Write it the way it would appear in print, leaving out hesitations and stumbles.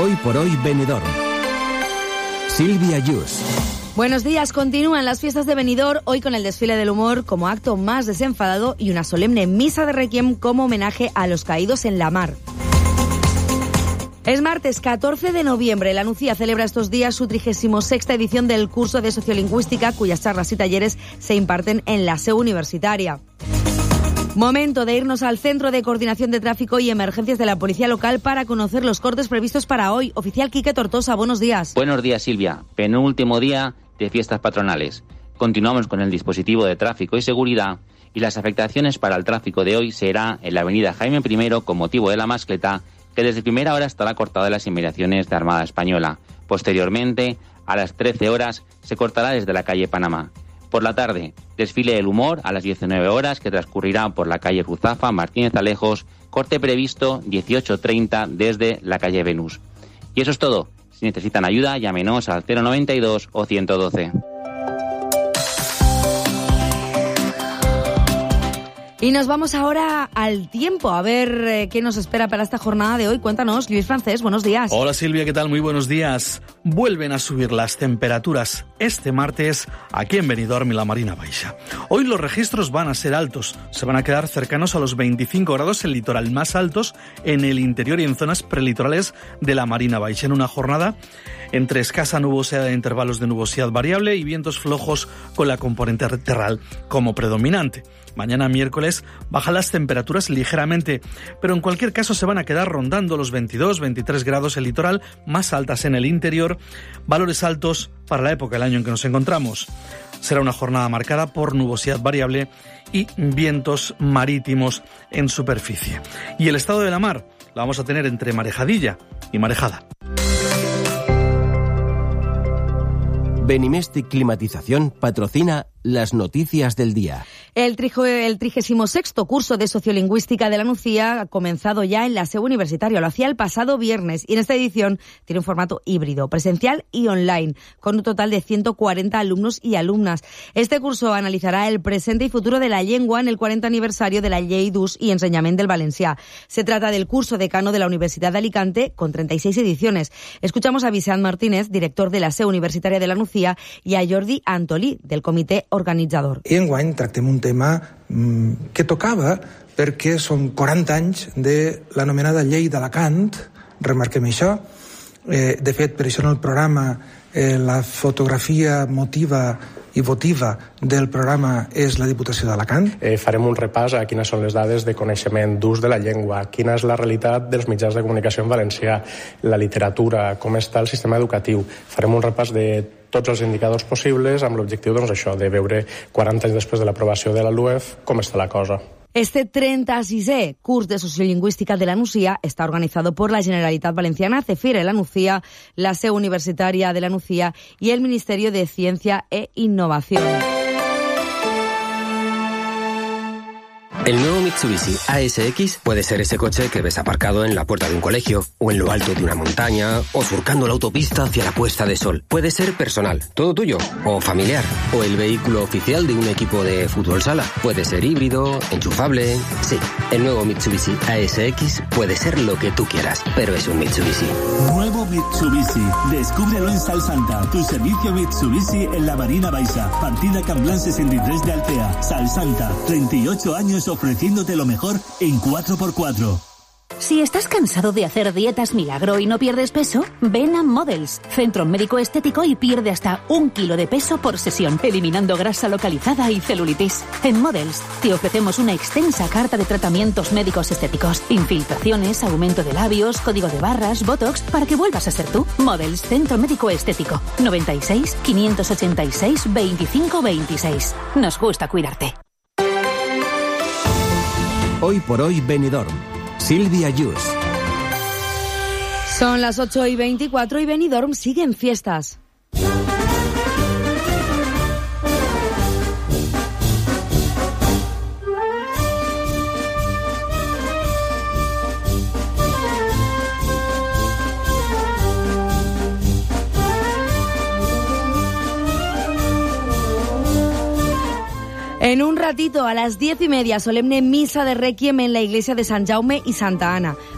Hoy por hoy Benidorm. Silvia Yus. Buenos días, continúan las fiestas de Benidorm, hoy con el desfile del humor como acto más desenfadado y una solemne misa de requiem como homenaje a los caídos en la mar. Es martes 14 de noviembre. La Nucía celebra estos días su 36ª edición del curso de Sociolingüística, cuyas charlas y talleres se imparten en la SEU universitaria. Momento de irnos al Centro de Coordinación de Tráfico y Emergencias de la Policía Local para conocer los cortes previstos para hoy. Oficial Quique Tortosa, buenos días. Buenos días, Silvia. Penúltimo día de fiestas patronales. Continuamos con el dispositivo de tráfico y seguridad y las afectaciones para el tráfico de hoy será en la avenida Jaime I con motivo de la mascleta, que desde primera hora estará cortada en las inmediaciones de Armada Española. Posteriormente, a las 13 horas, se cortará desde la calle Panamá. Por la tarde, desfile del humor a las 19 horas que transcurrirá por la calle Ruzafa, Martínez Alejos, corte previsto 18:30 desde la calle Venus. Y eso es todo. Si necesitan ayuda, llámenos al 092 o 112. Y nos vamos ahora al tiempo, a ver qué nos espera para esta jornada de hoy. Cuéntanos, Luis Francés, buenos días. Hola Silvia, ¿qué tal? Muy buenos días. Vuelven a subir las temperaturas este martes aquí en Benidorm y la Marina Baixa. Hoy los registros van a ser altos, se van a quedar cercanos a los 25 grados en el litoral, más altos en el interior y en zonas prelitorales de la Marina Baixa. En una jornada entre escasa nubosidad de intervalos de nubosidad variable y vientos flojos con la componente terral como predominante. Mañana miércoles bajan las temperaturas ligeramente, pero en cualquier caso se van a quedar rondando los 22-23 grados en el litoral, más altas en el interior, valores altos para la época del año en que nos encontramos. Será una jornada marcada por nubosidad variable y vientos marítimos en superficie. Y el estado de la mar lo vamos a tener entre marejadilla y marejada. Benimestic Climatización patrocina las noticias del día. El 36º curso de Sociolingüística de la Nucía ha comenzado ya en la SEU universitaria. Lo hacía el pasado viernes y en esta edición tiene un formato híbrido, presencial y online, con un total de 140 alumnos y alumnas. Este curso analizará el presente y futuro de la llengua en el 40 aniversario de la Llei d'Ús i Ensenyament del Valencià. Se trata del curso decano de la Universidad de Alicante, con 36 ediciones. Escuchamos a Vicent Martínez, director de la SEU universitaria de la Nucía, y a Jordi Antolí, del comitè organitzador. I enguany tractem un tema que tocava perquè són 40 anys de l'anomenada llei d'Alacant, remarquem això. De fet, per això en el programa la fotografia motiva i votiva del programa és la Diputació d'Alacant. Farem un repàs a quines són les dades de coneixement d'ús de la llengua, quina és la realitat dels mitjans de comunicació en valencià, la literatura, com està el sistema educatiu. Farem un repàs de tots els indicadors possibles amb l'objectiu, doncs, això, de veure 40 anys després de l'aprovació de la LUEF com està la cosa. Este 36è curs de Sociolingüística de la Nucía está organizado por la Generalitat Valenciana, CEFIRE La Nucía, la SEU Universitaria de la Nucía y el Ministerio de Ciencia e Innovación. El nuevo Mitsubishi ASX puede ser ese coche que ves aparcado en la puerta de un colegio, o en lo alto de una montaña, o surcando la autopista hacia la puesta de sol. Puede ser personal, todo tuyo, o familiar, o el vehículo oficial de un equipo de fútbol sala. Puede ser híbrido, enchufable. Sí, el nuevo Mitsubishi ASX puede ser lo que tú quieras, pero es un Mitsubishi. Nuevo Mitsubishi. Descúbrelo en Salsanta, tu servicio Mitsubishi en la Marina Baixa. Partida Camblan 63 de Altea. Salsanta, 38 años ofreciéndote lo mejor en 4x4. Si estás cansado de hacer dietas milagro y no pierdes peso, ven a Models, centro médico estético, y pierde hasta 1 kilo de peso por sesión, eliminando grasa localizada y celulitis. En Models te ofrecemos una extensa carta de tratamientos médicos estéticos, infiltraciones, aumento de labios, código de barras, botox, para que vuelvas a ser tú. Models, centro médico estético, 96 586 25 26. Nos gusta cuidarte. Hoy por hoy Benidorm. Silvia Yus. Son las 8:24 y Benidorm sigue en fiestas. En un ratito, a las 10:30, solemne misa de requiem en la iglesia de San Jaume y Santa Ana.